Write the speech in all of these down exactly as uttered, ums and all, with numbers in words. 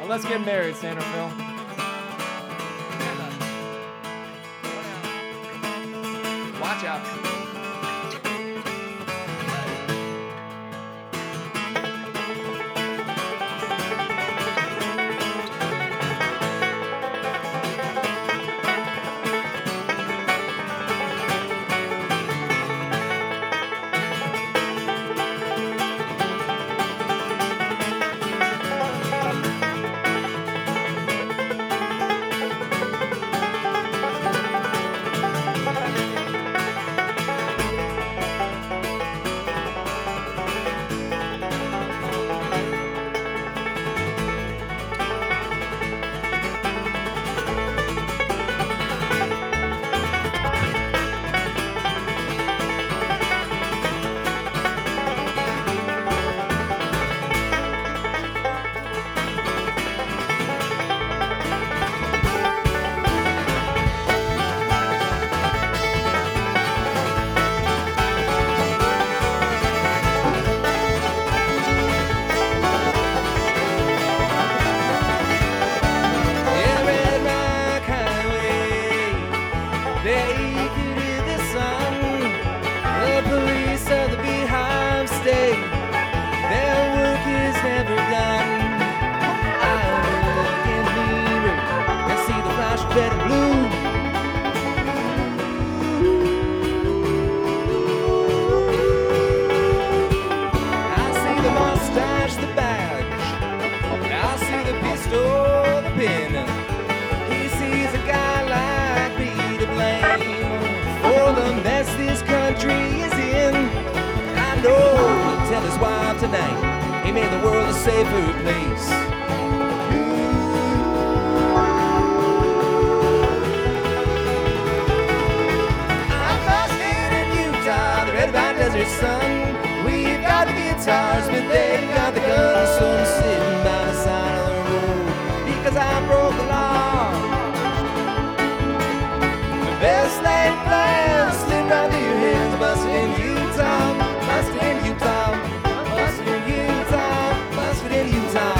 Well, let's get married, Santa Phil. Watch out. Tonight, he made the world a safer place. I'm busted in Utah, the red vine desert sun. We've got the guitars, but they've got the guns. So I'm sitting by the side of the road because I broke the law. The best laid plans slipped right through your hands. Busted in Utah, busted in Utah. Busted in Utah, busted in Utah.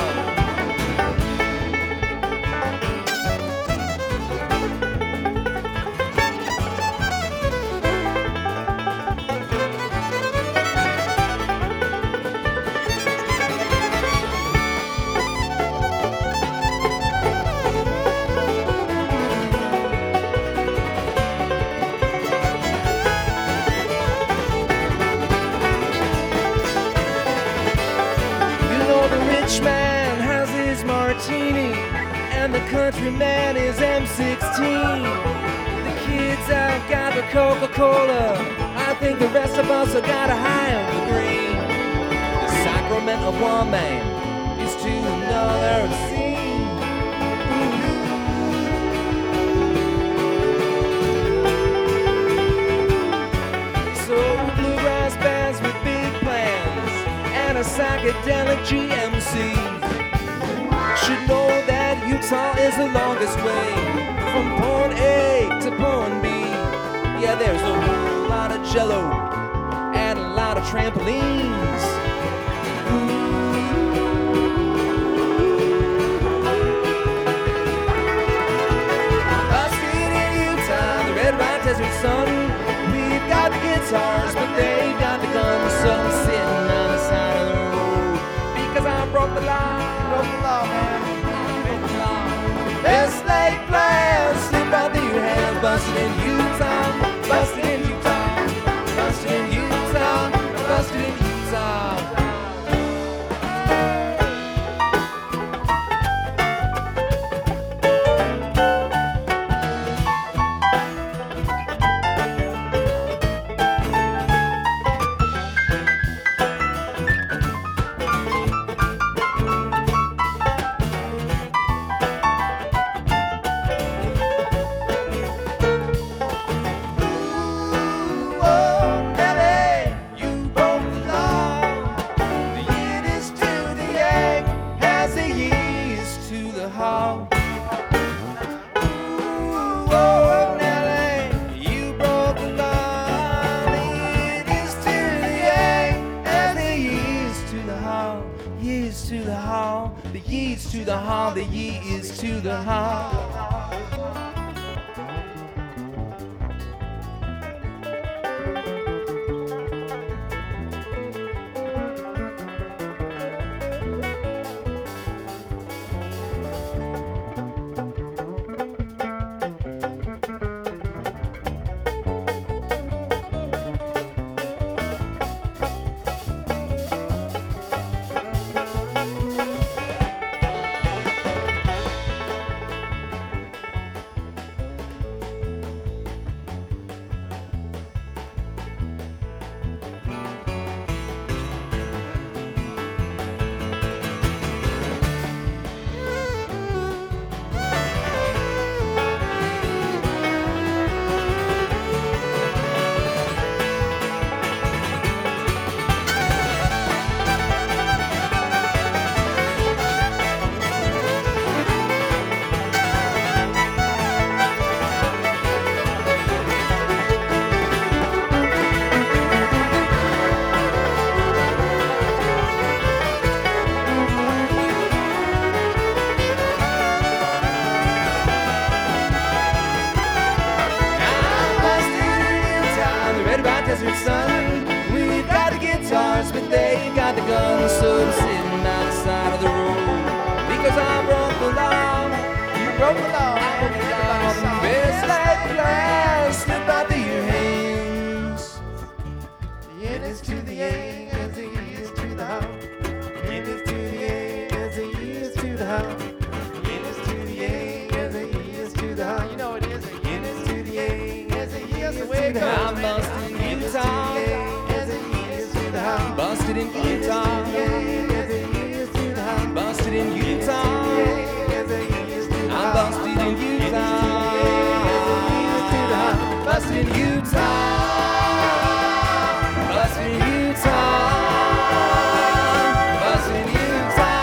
And the countryman is M sixteen. The kids out got the Coca-Cola. I think the rest of us have got a higher degree. The sacrament of one man is to another scene. So bluegrass bands with big plans and a psychedelic G M C should know that Utah is the longest way from point A to point B. Yeah, there's a whole lot of jello and a lot of trampolines. Busted in Utah, the red right desert sun. We've got the guitars, but they got the guns. So I'm sitting on the side of the road because I broke the law. Broke the law, man. Best laid plans slip right through your hands. Busted in Utah, busted in Utah, busted in Utah, busted in Utah. The ye is to the ha, the ye is to the ha. Desert sun. We've got the guitars, but they've got the guns. So I'm sitting by the side of the road because I broke the law. You broke the law. I broke the law. Best like glass slip out through your hands. The N is to the A as the E is to the H. The N is to the A as the E is to the H. The N is to the A as the E is to the H. You know it is. The N is to the A as the E is the to way it the goes, H. I'm man. busted in Utah. Busted in Utah. Busted in Utah. I'm busted in Utah. Busted in Utah. Busted in Utah. Busted in Utah.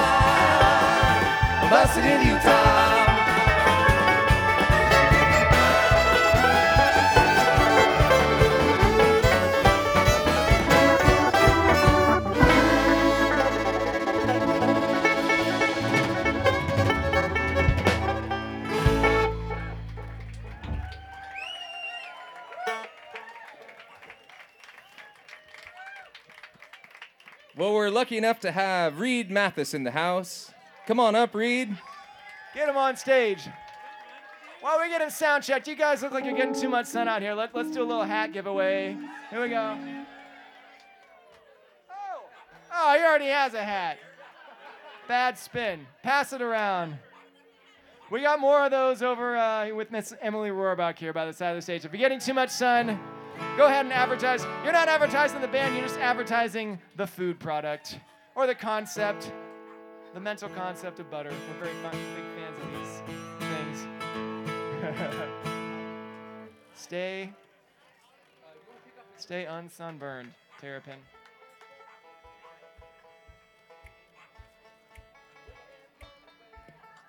Busted in Utah. Well, we're lucky enough to have Reed Mathis in the house. Come on up, Reed. Get him on stage. While we get him sound checked, you guys look like you're getting too much sun out here. Let, let's do a little hat giveaway. Here we go. Oh, oh, he already has a hat. Bad spin. Pass it around. We got more of those over uh, with Miss Emily Rohrbach here by the side of the stage. If you're getting too much sun, go ahead and advertise. You're not advertising the band, you're just advertising the food product or the concept, the mental concept of butter. We're very fun, big fans of these things. Stay, stay unsunburned, Terrapin.